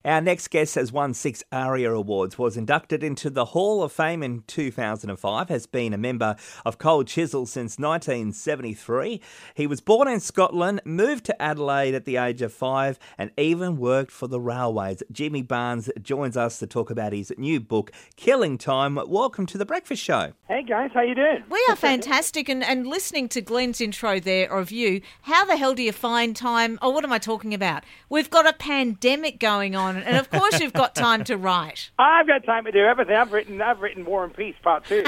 Our next guest has won 6 ARIA Awards, was inducted into the Hall of Fame in 2005, has been a member of Cold Chisel since 1973. He was born in Scotland, moved to Adelaide at the age of 5, and even worked for the railways. Jimmy Barnes joins us to talk about his new book, Killing Time. Welcome to The Breakfast Show. Hey guys, how you doing? We are fantastic, and listening to Glenn's intro there of you, how the hell do you find time? Oh, what am I talking about? We've got a pandemic going on, and of course you've got time to write. I've got time to do everything. I've written War and Peace Part 2.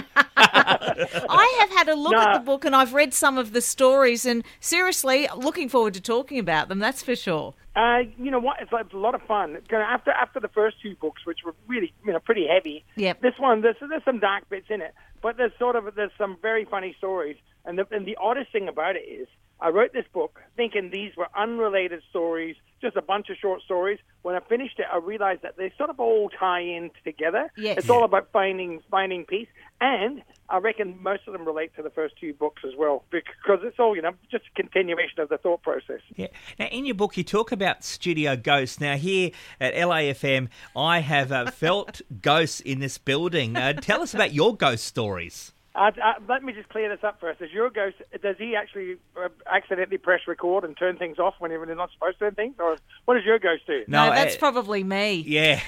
I have had a look at the book and I've read some of the stories, and seriously, looking forward to talking about them, that's for sure. You know what? It's a lot of fun. After the first 2 books, which were really pretty heavy. Yep. This one, there's some dark bits in it, but there's some very funny stories. And the oddest thing about it is, I wrote this book thinking these were unrelated stories, just a bunch of short stories. When I finished it, I realized that they sort of all tie in together. Yes. It's all about finding peace, and I reckon most of them relate to the first 2 books as well, because it's all, just a continuation of the thought process. Yeah. Now, in your book, you talk about studio ghosts. Now, here at LAFM, I have felt ghosts in this building. Tell us about your ghost stories. Let me just clear this up first. Does he actually accidentally press record and turn things off when they're not supposed to turn things? Or what does your ghost do? No, that's probably me. Yeah.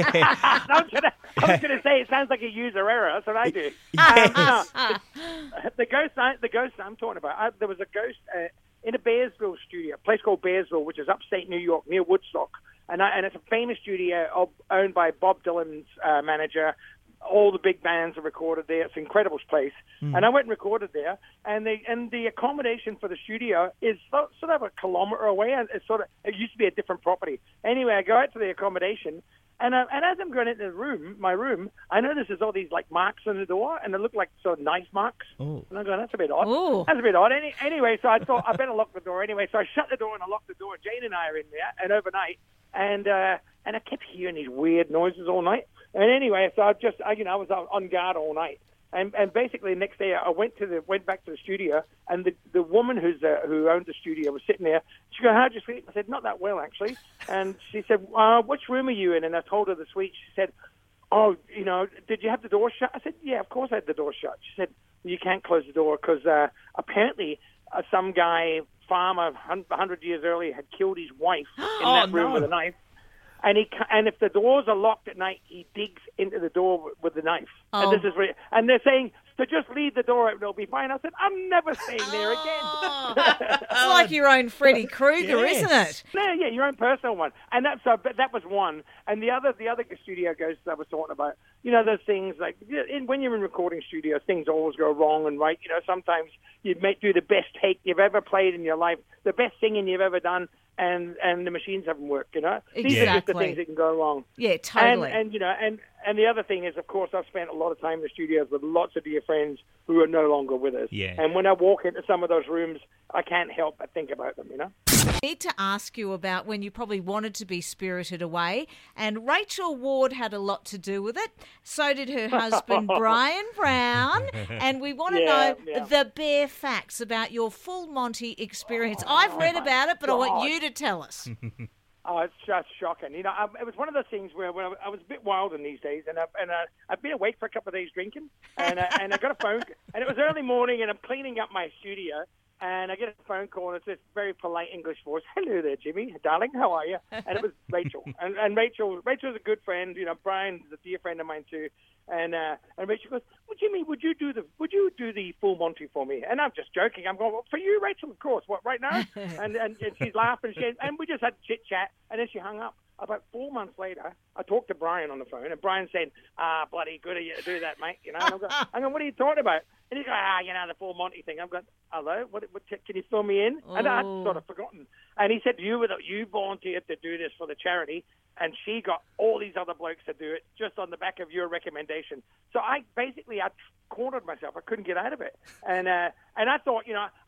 I was going to say, it sounds like a user error. That's what I do. Yes. The ghost I'm talking about, there was a ghost in a Bearsville studio, a place called Bearsville, which is upstate New York, near Woodstock. And it's a famous studio owned by Bob Dylan's manager. All the big bands are recorded there. It's an incredible place. And I went and recorded there. And the accommodation for the studio is sort of a kilometer away. And it used to be a different property. Anyway, I go out to the accommodation, and as I'm going into my room, I notice there's all these like marks on the door, and they look like sort of knife marks. Ooh. And I go, that's a bit odd. Ooh. That's a bit odd. Anyway, so I thought I better lock the door anyway. So I shut the door and I locked the door. Jane and I are in there, and overnight, and I kept hearing these weird noises all night. And anyway, so I was on guard all night, and basically the next day I went back to the studio, and the woman who owned the studio was sitting there. She goes, "How'd you sleep?" I said, "Not that well, actually." And she said, "Which room are you in?" And I told her the suite. She said, "Oh, did you have the door shut?" I said, "Yeah, of course I had the door shut." She said, "You can't close the door because apparently some farmer 100 years earlier had killed his wife in that room with a knife." And if the doors are locked at night, he digs into the door with the knife. Oh. And they're saying to just leave the door open, it'll be fine. I said, I'm never staying there again. It's like your own Freddy Krueger, Yes. isn't it? Yeah, your own personal one. And but that was one. And the other studio ghosts I was talking about, those things like when you're in recording studios, things always go wrong and right. Sometimes you may do the best take you've ever played in your life, the best singing you've ever done, and the machines haven't worked, These are just the things that can go wrong. Yeah, totally. And the other thing is, of course, I've spent a lot of time in the studios with lots of dear friends who are no longer with us. Yeah. And when I walk into some of those rooms, I can't help but think about them, I need to ask you about when you probably wanted to be spirited away, and Rachel Ward had a lot to do with it. So did her husband, Brian Brown, and we want to know the bare facts about your full Monty experience. I've read about it, but I want you to tell us. Oh, it's just shocking. It was one of those things where when I was a bit wild in these days, and I've been awake for a couple of days drinking, and I got a phone, and it was early morning, and I'm cleaning up my studio, and I get a phone call, and it's this very polite English voice. "Hello there, Jimmy, darling, how are you?" And it was Rachel, and Rachel's a good friend. Brian's a dear friend of mine too. And Rachel goes, "Well, Jimmy, would you do the full Monty for me?" And I'm just joking. I'm going, "Well, for you, Rachel, of course. What, right now?" and she's laughing. And we just had chit chat, and then she hung up. About 4 months later, I talked to Brian on the phone, and Brian said, "Bloody good of you to do that, mate." And I'm going, "What are you talking about?" And he's going, "The full Monty thing." I'm going, "Hello, what can you fill me in?" And I'd sort of forgotten. And he said, "You volunteered to do this for the charity, and she got all these other blokes to do it just on the back of your recommendation." So I cornered myself. I couldn't get out of it, and I thought,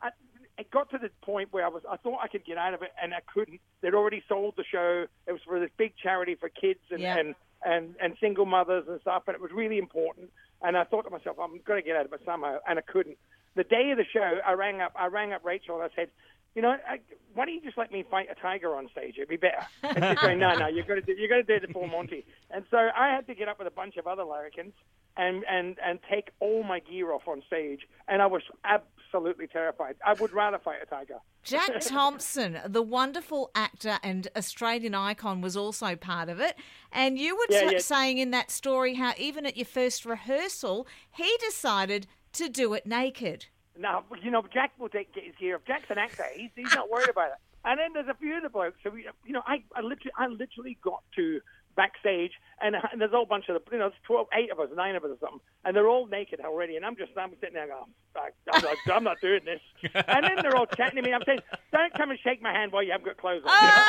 it got to the point where I thought I could get out of it, and I couldn't. They'd already sold the show. It was for this big charity for kids and single mothers and stuff, and it was really important. And I thought to myself, I'm going to get out of it somehow, and I couldn't. The day of the show, I rang up Rachel, and I said, why don't you just let me fight a tiger on stage? It'd be better. And she's going, no, you're going to do it at Full Monty. And so I had to get up with a bunch of other larrikins and take all my gear off on stage, and I was absolutely terrified. I would rather fight a tiger. Jack Thompson, the wonderful actor and Australian icon, was also part of it. And you were saying in that story how even at your first rehearsal, he decided to do it naked. No, Jack will get his gear off. Jack's an actor. He's not worried about it. And then there's a few of the blokes. So, I literally got to backstage, and there's a whole bunch of the, 8 of us, 9 of us or something, and they're all naked already, and I'm sitting there going, I'm not doing this. And then they're all chatting to me. I'm saying, don't come and shake my hand while you haven't got clothes on.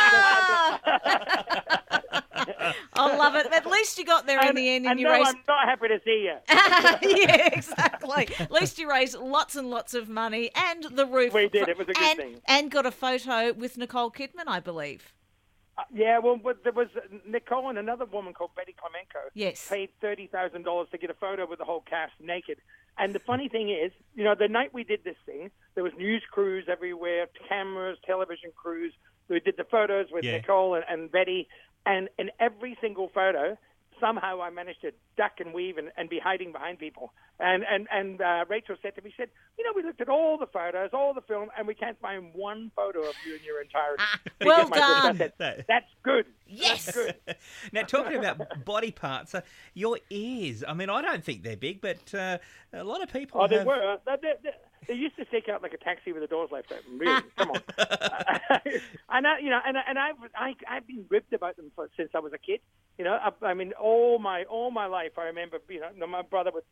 I love it. At least you got there in the end. And you raised... I'm not happy to see you. Yeah, exactly. At least you raised lots and lots of money, and the roof. We did. It was a good thing. And got a photo with Nicole Kidman, I believe. But there was Nicole and another woman called Betty Clemenco. Yes. Paid $30,000 to get a photo with the whole cast naked. And the funny thing is, the night we did this thing, there was news crews everywhere, cameras, television crews. We did the photos with Nicole and Betty, and in every single photo, somehow I managed to duck and weave and be hiding behind people. And Rachel said to me, we looked at all the photos, all the film, and we can't find one photo of you in your entirety. Well done. That's good. Yes. That's good. Now, talking about body parts, your ears, I mean, I don't think they're big, but a lot of people they were. They used to stick out like a taxi with the doors left open. Really, come on. I've been ribbed about them since I was a kid. I mean, all my life, I remember. My brother would,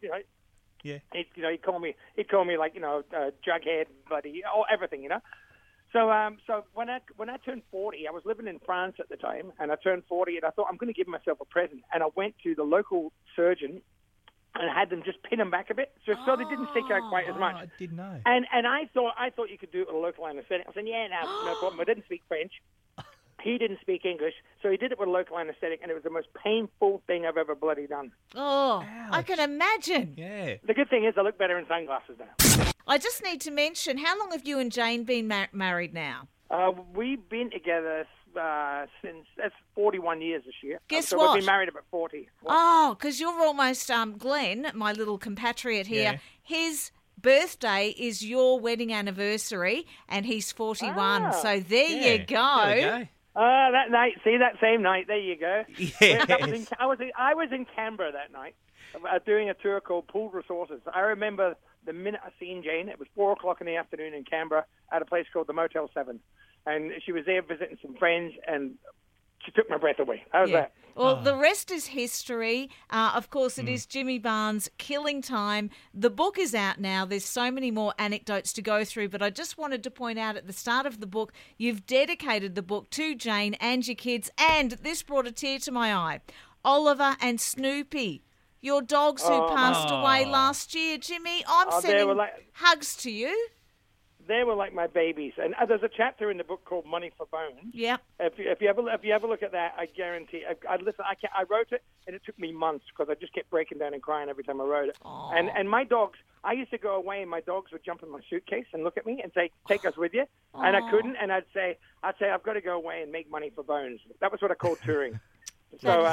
he'd call me like jughead, buddy, everything. So when I turned 40, I was living in France at the time, and I turned 40, and I thought I'm going to give myself a present, and I went to the local surgeon and had them just pin them back a bit, so they didn't stick out quite as much. I didn't know. And I thought you could do it with a local anaesthetic. I said, no problem. I didn't speak French. He didn't speak English, so he did it with a local anaesthetic, and it was the most painful thing I've ever bloody done. Oh, ouch. I can imagine. Yeah. The good thing is I look better in sunglasses now. I just need to mention, how long have you and Jane been married now? We've been together since, that's 41 years this year. Guess so what? We've been married about 40. Oh, because you're almost, Glenn, my little compatriot here, his birthday is your wedding anniversary, and he's 41. So there you go. There we go. That night, that same night, there you go. Yes. I was in Canberra that night doing a tour called Pooled Resources. I remember the minute I seen Jane, it was 4 o'clock in the afternoon in Canberra at a place called the Motel 7. And she was there visiting some friends, and she took my breath away. How's that? Well, the rest is history. Of course, it is Jimmy Barnes, Killing Time. The book is out now. There's so many more anecdotes to go through, but I just wanted to point out at the start of the book, you've dedicated the book to Jane and your kids, and this brought a tear to my eye. Oliver and Snoopy, your dogs who passed away last year. Jimmy, I'm sending hugs to you. They were like my babies, and there's a chapter in the book called Money for Bones. Yep. If you ever look at that, I guarantee. I wrote it, and it took me months because I just kept breaking down and crying every time I wrote it. Aww. And my dogs, I used to go away, and my dogs would jump in my suitcase and look at me and say, "Take us with you," and I couldn't, and I'd say, "I've got to go away and make money for Bones." That was what I called touring. So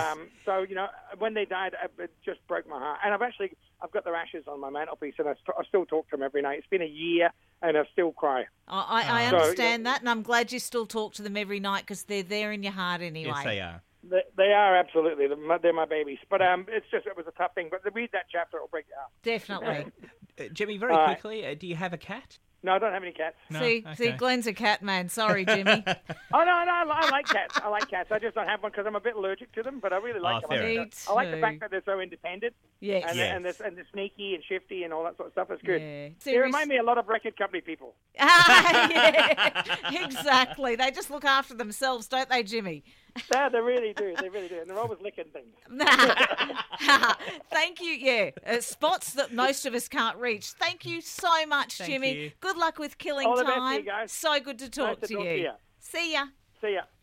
when they died, it just broke my heart. And I've got their ashes on my mantelpiece, and I still talk to them every night. It's been a year, and I still cry. I understand that, and I'm glad you still talk to them every night because they're there in your heart anyway. Yes, they are. They are, absolutely. They're my babies. But it was a tough thing. But to read that chapter, it'll break you out. Definitely. Jimmy, very quickly, do you have a cat? No, I don't have any cats. No? See, Glenn's a cat man. Sorry, Jimmy. Oh, no, I like cats. I like cats. I just don't have one because I'm a bit allergic to them, but I really like them. I like the fact that they're so independent. Yes. And they're sneaky and shifty and all that sort of stuff. It's good. Yeah. They remind me a lot of record company people. Yeah, exactly. They just look after themselves, don't they, Jimmy? Yeah, they really do. They really do. And they're always licking things. Thank you. Spots that most of us can't reach. Thank you so much, Jimmy. You. Good luck with Killing All the Time. best to you guys. So good to talk Nice to to you. you. See ya. See ya.